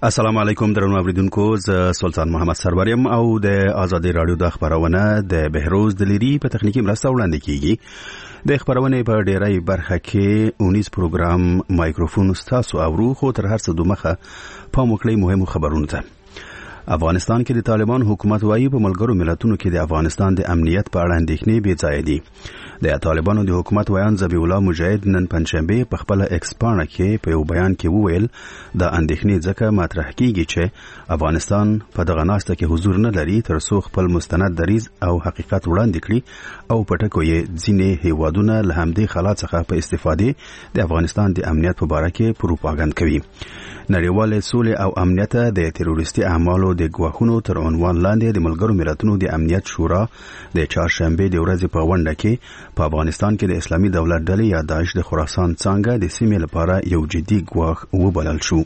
السلام علیکم درنو اوریدونکو، ز سلطان محمد سروریم او د آزادی رادیو د خبرونه د بهروز دلیری په تخنیکی مرسته وړاندې کیږي. د خبرونه په ډیری برخه کې 19 پروګرام مایکروفون ستاسو اورو، خو تر هر څه دومره په موکلې مهمو خبرونه ته. افغانستان کې د طالبان حکومت وايي په ملګرو ملتونو کې د افغانستان د امنیت په اړه اندېښنې بې ځای دي. د طالبانو د حکومت ویان ذبیح الله مجاهد نن پنځشنبه په خپل ایکس پاڼه کې په یو بیان کې وویل د اندېښنې ځکه مطرح کیږي چې افغانستان په دغه ناسته کې حضور نه لري تر څو خپل مستند دریز او حقیقت وړاندې کړي او په ټکو یې ځینې هیوادونه له همدې خلا څخه په استفادې د افغانستان د امنیت په اړه کې پروپاګاندا کوي. نړیوال سولې او امنیت د تروریستي اعمالو د ګواښونو تر عنوان لاندې د ملګرو ملتونو د امنیت شورا د چهارشنبه د ورځې په غونډه کې په افغانستان کې د اسلامي دولت ډلې یا داعش د خراسان څنګه د سیمې لپاره یو جدي ګواښ وبلل شو.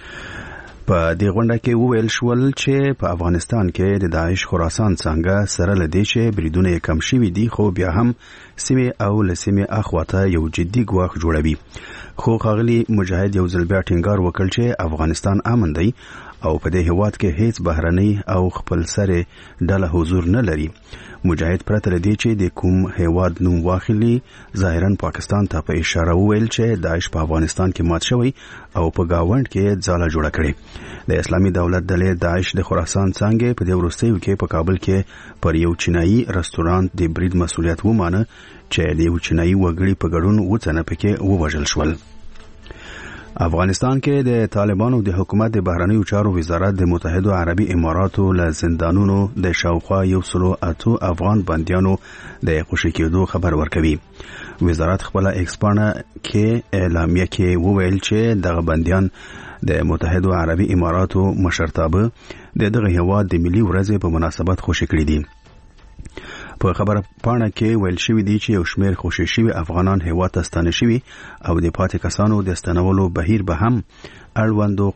په دې غونډه کې وویل شول چې په افغانستان کې د داعش خراسان څنګه سره لدی چې بریدونه کم شوي دي، خو بیا هم سیمې او لسیمې اخواته یو جدي ګواښ جوړوي. خو ښاغلي مجاهد یو ځل بیا ټینګار وکړ چې افغانستان امن دی او په دې هیواد کې هیڅ بهرنۍ او خپل سره ډله حضور نه لري. مجاهد پرته لدی چې د کوم هیواد نوم واخلي ظاهرا پاکستان ته په اشاره وویل چې داعش په افغانستان کې مات شوی او په گاوند کې ځاله جوړه کړې. د اسلامي دولت ډلې داعش د خراسان څنګه په دې وروستیو کې په کابل کې پر یو چینایي رستورانت د برید مسؤلیت ومانه چې د یو چینایي وګړي په ګډون وڅنه پکې ووژل شول. افغانستان کې د طالبانو د حکومت د بهرنیو چارو وزارت د متحده عربي اماراتو له زندانونو د شاوخوا 108 افغان بندیانو د خوشی کېدو خبر ورکوي. وزارت خپل ایکس پاڼه کې اعلامیه کې وویل چې دغه بندیان د متحده عربي اماراتو مشرتابه د دغه هیواد د ملي ورځې په مناسبت خوشی کړي دي. په خبره پاڼه کې ویل شوی دی چې یو شمېر خوشی شوي افغانان هیواد ته ستانه شوي او د پاتې کسانو د ستنولو بهیر به هم اړوندو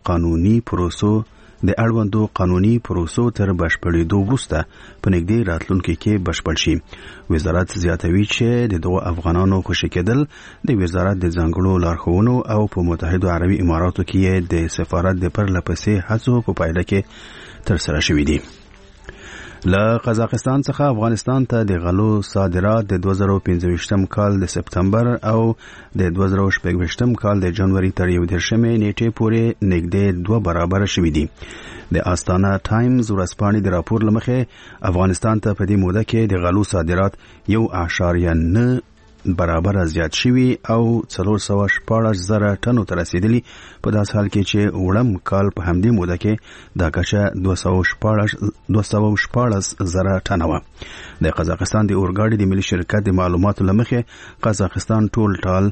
قانوني پروسو تر بشپړېدو وروسته په نږدې راتلونکي کې بشپړ شي. وزارت زیاتوي چې د دغو افغانانو خوشی کېدل د وزارت د ځانګړو لارښوونو او په متحده عربي اماراتو کې د سفارت د پرلپسې هڅو په پایله کې ترسره شوي دي. له قزاقستان څخه افغانستان ته د غلو صادرات د 2015 کال د سپتمبر او د 2016 کال د جنوري تر 11 نیټې پورې نږدې 2 برابر شوي دي. د آستانه ټایمز ورځپاڼې د راپور لمخې افغانستان ته په دې موده کې د غلو صادرات 1.9 برابر زیات شوي او 414,000 ټنو ته رسیدلی، په داس حال کې چې وړم کال په همدې موده کې دا کچه 214,000 ټنه وه. د قزاقستان د اورګاډي د ملي شرکت د معلوماتو لمخې قزاقستان ټال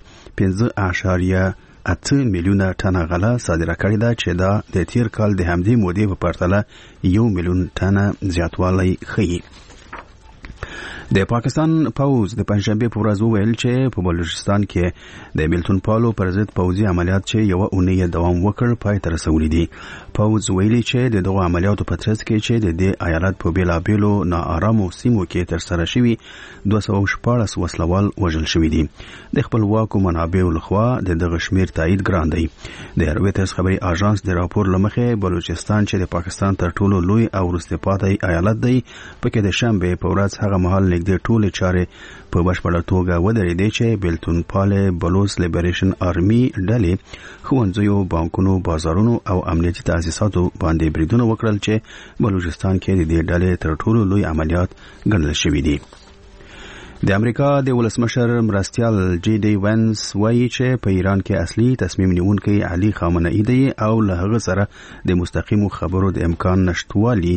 5.8 میلیونه ټنه غله صادره کړې ده چې دا د تیر کال د همدې مودې په پرتله 1 میلیون ټنه زیاتوالی ښیي. د پاکستان پوز د پنځشنبه په ورځ وویل چې په بلوچستان کې د ملتون پالو پر ضد پوځي عملیات چې یو اونۍ دوام وکړ پای ته رسولي دي. پوز ویلي چې د دغو عملیاتو په ترڅ کې چې د دې ایالت په بیلابیلو ناارامو سیمو کې ترسره شوي 214 وسلوال وژل شوي دي. د خپلواکو منابعو لخوا د دغه شمیر تایید ګران دی. د رویټرز خبري اژانس د راپور لمخې بلوچستان چې د پاکستان تر ټولو لوی او وروسته پاتې ایالت دی، پکې د شنبه په ورځ هغه مهال د ټولې چارې په بشپړه توګه ودرېدې چې بلتون پاله بلوچ لیبریشن آرمي ډلې ښوونځیو، بانکونو، بازارونو او امنیتي تاسیساتو باندې بریدونه وکړل چې بلوچستان کې د دې ډلې تر ټولو لوی عملیات ګڼل شوي دي. د امریکا د ولسمشر مرستیال جی ډی وینس وایي چې په ایران کې اصلي تصمیم نیونکی علي خامنه‌ای دی او له هغه سره د مستقیمو خبرو د امکان نشټوالي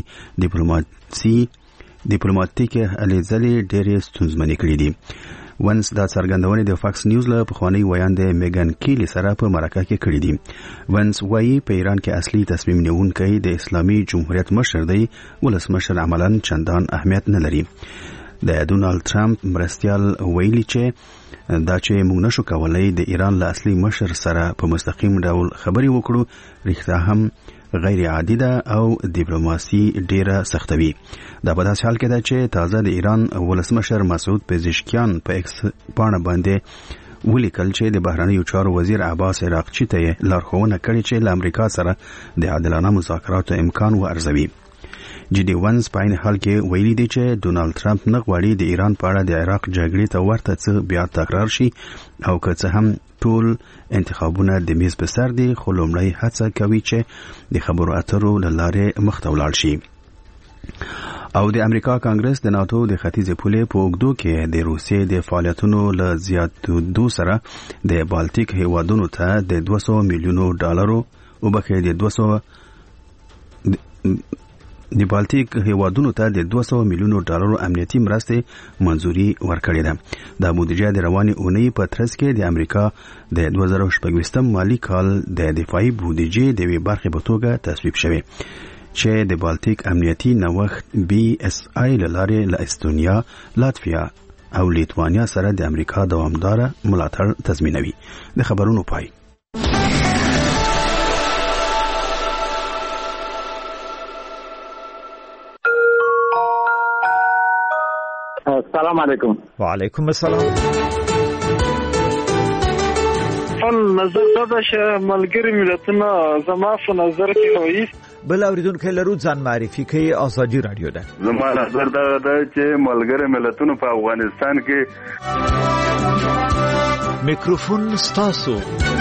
ډیپلوماټیک هلې ډېرې ستونزمنې کړې دي. ونس دا څرګندونې د فاکس نیوز له پخوانی ویاند میګن کیلی سره په مرکه کې کړې دي. ونس وایي په ایران کې اصلي تصمیم نیونکی د اسلامي جمهوریت مشر دی، ولسمشر عملاً چندان اهمیت نه لري. د ډونالد ټرمپ مرستیال ویلي چې دا چې موږ نشو کولای د ایران له اصلي مشر سره په مستقیم ډول خبرې وکړو، رښتیا هم غیر عادي ده او ډیپلوماسي ډیره سختوي. دا په داسې حال کې ده چې تازه د ایران ولسمشر مسعود پزشکیان په ایکس پاڼه باندې ولیکل چې د بهرنیو چارو وزیر عباس عراقچي ته لارښوونه کړې چې له امریکا سره د عادلانه مذاکراتو امکان وارزوي. جی ډي ونز په عین حال کې ویلي دی چې ډونالد ټرمپ نه غواړي د ایران په اړه د عراق جګړې ته ورته څه بیا تکرار شي او که څه هم ټول انتخابونه د میز په سر دي، خو لومړی هڅه کوي چې د خبرو اترو له لارې مخته ولاړ شي. او د امریکا کانګرس د ناتو د ختیځې پولې په اوږدو کې د روسیې د فعالیتونو له زیاتېدو سره د بالټیک هیوادونو ته د 200 میلیونو ډالرو د بالټیک هیوادونو ته د 200 میلیونو ډالرو امنیتي مرستې منځوري ورکړې ده. د بودیجه د روانې اونۍ په ترڅ کې د امریکا د 2024 مالي کال د دفاعي بودیجې د یوې برخې په توګه تصویب شوی چې د بالټیک امنیتي نوښت BSI له لارې له استونیا، لاتویا او لیتوانیا سره د امریکا دوامداره ملاتړ تضمینوي. د خبرونو پای. السلام علیکم. وعلیکم السلام. نظر دا چې ملګری ملتونه زما په نظر کې وایي بل اوریدونکو لرو ځان معرفي کوي. ازادي رادیو ده. زما نظر دا چې ملګری ملتونه په افغانستان کې میکروفون ستاسو.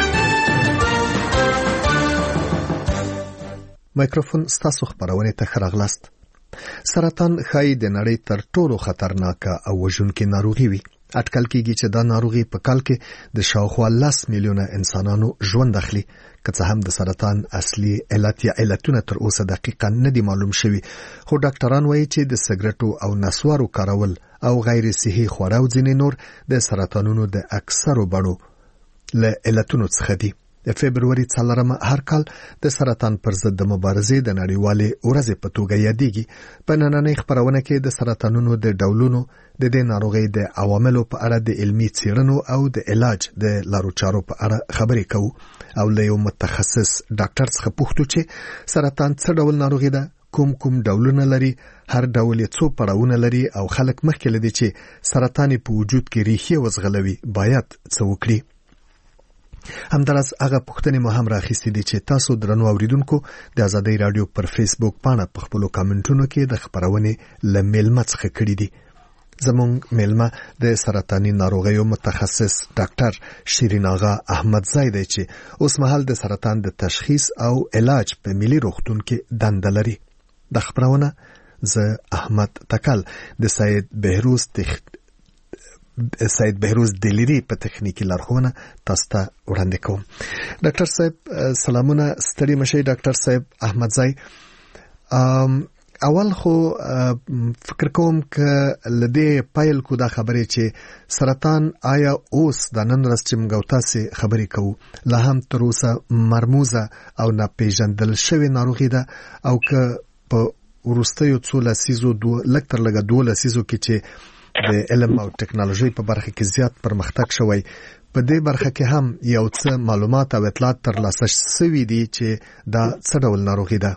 میکروفون ستاسو خبرونه ته خراغلاست. سرطان خای د نړۍ تر ټولو خطرناک او وژونکې ناروغي وي. اټکل کېږي چې دا ناروغي په کال کې د شاوخوا 10 میلیونه انسانانو ژوند اخلي. که څه هم د سرطان اصلي علت یا علتونه تر اوسه دقیقاً نه دي معلوم شوي، خو ډاکټران وایي چې د سګرټو او نسوارو کارول او غیر صحي خواړه او ځینې نور د سرطانونو د اکثرو بڼو له علتونو څخه دي. د فبروري 4 هر کال د سرطان پر ضد د مبارزې د نړیوالې ورځې په توګه یادېږي. په نننۍ خبرونه کې د سرطانونو د ډولونو، د دې ناروغۍ د عواملو په اړه د علمي څېړنو او د علاج د لارو چارو په اړه خبرې کوو او له یو متخصص ډاکټر څخه پوښتو چې سرطان څه ډول ناروغي ده، کوم ډولونه لري، هر ډول یې څو پړاوونه لري او خلک مخکې لدی چې سرطان په وجود کې ریښې وزغلوي باید څه وکړي. همدارس هغه پوښتنې مو هم راخیستې دي چې تاسو درنو اوریدونکو د ازادۍ رادیو پر فیسبوک پاڼه په خپلو کامنټونو کې د خبرونې له میلمه څخه کړي دي. زمونږ میلمه د سرطاني ناروغیو متخصص ډاکټر شیرین آغا احمدزی دی چې اوس مهال د سرطان د تشخیص او علاج په ملي روغتون کې دنده لري. د خبرونه زه احمد تکل د سید بهروز دلیری په تخنیکی لارښوونه تاسو ته وړاندې کوم. ډاکټر صاحب سلامونه، ستړي مشئ. ډاکټر صاحب احمدزی، اول خو فکر کوم که لدې پایل کو دا خبرې چې سرطان آیا اوس د نن ورځ چې موږ تاسو خبرې کوو لا هم تر اوسه مرموزه او ناپېژندل شوې ناروغي ده، او که په وروستیو څو لسیزو لږ تر لږه 2 لسیزو کې چې د علم او ټکنالوژي په برخه کې زیات پرمختګ شوی، په دې برخه کې هم یو څه معلومات او اطلاعات ترلاسه شوي دي چې دا څه ډول ناروغي ده.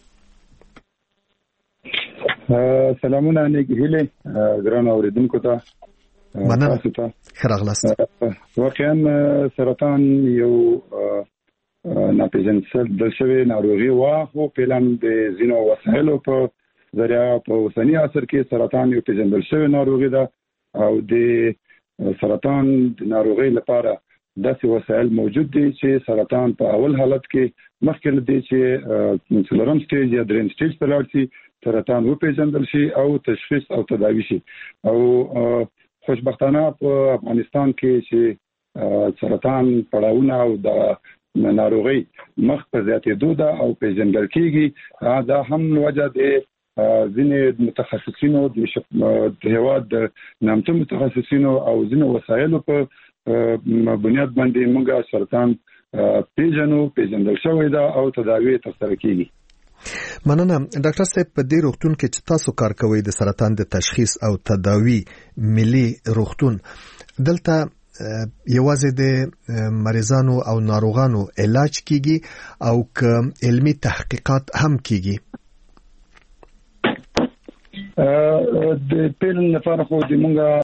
سلامونه نیګهله ګران اوریدونکو ته مننه. خراغلاست. واقعا سرطان یو ناپېژندل شوی ناروغي وه، خو پلان د ځینو وسایلو په ذریعہ په اوسنی عصر کې سرطان یو پیژندل شوی ناروغي ده او د سرطان د ناروغي لپاره داسې وسایل موجود دي چې سرطان په اول حالت کې مخکې لدی چې څلورم سټیج یا دریم سټیج ته لاړ شي، سرطان وپیژندل شي او تشخیص او تداوی شي. او خوشبختانه په افغانستان کې چې سرطان پړاوونه او د ناروغي مخ په زیاتېدو ده او پیژندل کېږي. دا هم وجه ده ځینې متخصصینو د هیواد د نامتو متخصصینو او ځینې وسایلو په بنیاد باندې موږ سرطان پیژندل شوی ده او تداوی ترسره کېږي. مننه. ډاکټر صاحب، په دې روغتون کې چې تاسو کار کوئ د سرطان د تشخیص او تداوی ملي روغتون، دلته یوازې د مریضانو او ناروغانو علاج کیږي او که علمي تحقیقات هم کیږي؟ د پیل لپاره خو د مونږه